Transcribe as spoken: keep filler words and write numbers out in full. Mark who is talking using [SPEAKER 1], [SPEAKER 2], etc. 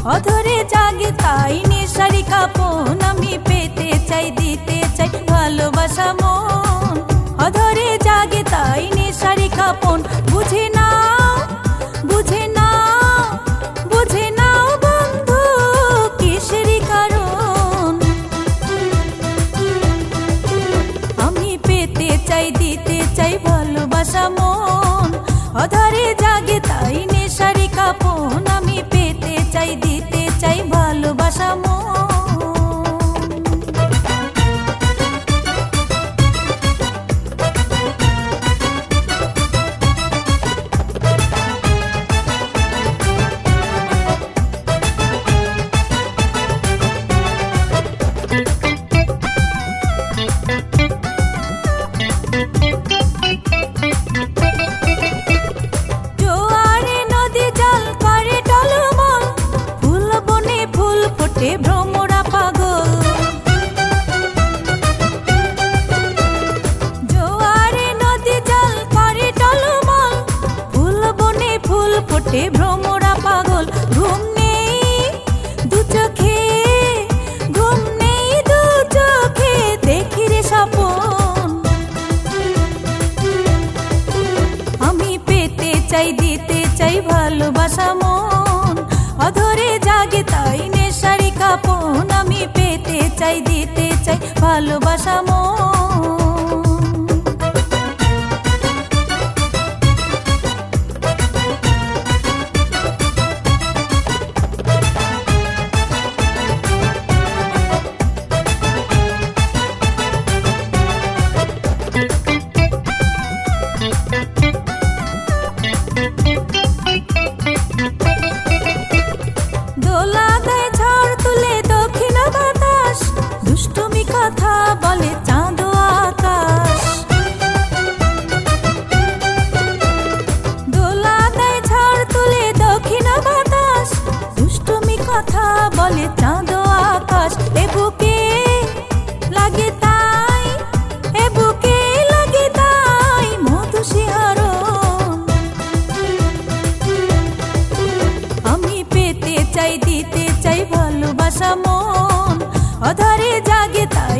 [SPEAKER 1] অধরে জাগে তাই নেশারি কাপন আমি পেতে চাই দিতে চাই ভালোবাসা মন অধরে জাগে তাই নেশারি কাপন বুঝে নাও বুঝে নাও বুঝে নাও বন্ধু কিসেরই কারণ আমি পেতে চাই দিতে চাই ভালোবাসা মন অধরে জাগে তাই নেশারি কাপন আমি পেতে চাই দিতে চাই ভালোবাসা মন ভ্রমরা পাগল জোয়ারে নদী জল করে টলমল ফুল বনে ফুল ফোটে ভ্রমরা পাগল ঘুম নেই দু চোখে ঘুম নেই দু চোখে দেখি রে স্বপন আমি পেতে চাই দিতে চাই ভালোবাসা মন অধরে জাগে তাই নেশারি কাপন আমি পেতে চাই দিতে চাই ভালোবাসা মন দোলা দেয় ঝড় তুলে দক্ষিণ বাতাস দুষ্টুমি কথা বলে চাঁদ আকাশ দোলা দেয় ঝড় তুলে দক্ষিণ বাতাস দুষ্টুমি কথা বলে চাঁদ আকাশ এ বুকে লাগে তাই এ বুকে লাগে তাই মধু শিহরণ আমি পেতে চাই দিতে চাই ভালোবাসা মন অধরে জাগে তাই